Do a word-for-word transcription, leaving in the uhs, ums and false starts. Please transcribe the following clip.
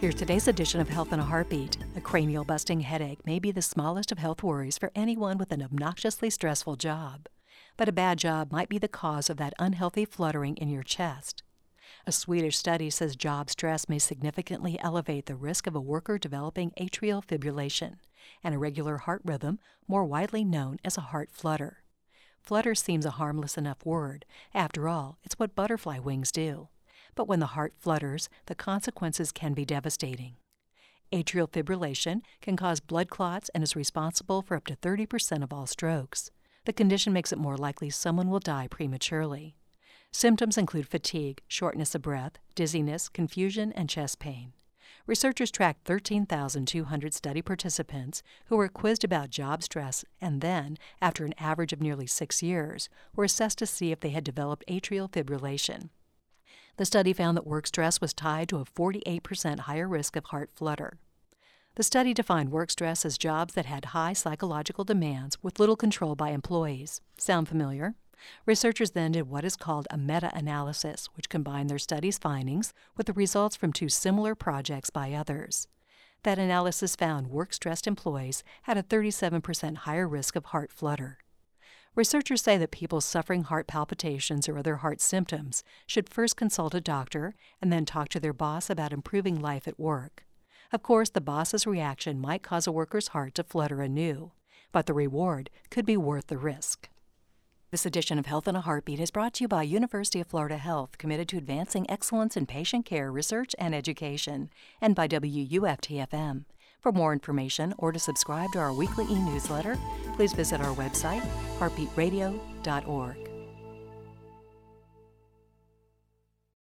Here's today's edition of Health in a Heartbeat. A cranial busting headache may be the smallest of health worries for anyone with an obnoxiously stressful job. But a bad job might be the cause of that unhealthy fluttering in your chest. A Swedish study says job stress may significantly elevate the risk of a worker developing atrial fibrillation, an irregular heart rhythm more widely known as a heart flutter. Flutter seems a harmless enough word. After all, it's what butterfly wings do. But when the heart flutters, the consequences can be devastating. Atrial fibrillation can cause blood clots and is responsible for up to thirty percent of all strokes. The condition makes it more likely someone will die prematurely. Symptoms include fatigue, shortness of breath, dizziness, confusion, and chest pain. Researchers tracked thirteen thousand two hundred study participants who were quizzed about job stress and then, after an average of nearly six years, were assessed to see if they had developed atrial fibrillation. The study found that work stress was tied to a forty-eight percent higher risk of heart flutter. The study defined work stress as jobs that had high psychological demands with little control by employees. Sound familiar? Researchers then did what is called a meta-analysis, which combined their study's findings with the results from two similar projects by others. That analysis found work-stressed employees had a thirty-seven percent higher risk of heart flutter. Researchers say that people suffering heart palpitations or other heart symptoms should first consult a doctor and then talk to their boss about improving life at work. Of course, the boss's reaction might cause a worker's heart to flutter anew, but the reward could be worth the risk. This edition of Health in a Heartbeat is brought to you by University of Florida Health, committed to advancing excellence in patient care, research, and education, and by W U F T F M. For more information or to subscribe to our weekly e-newsletter, please visit our website, heartbeat radio dot org.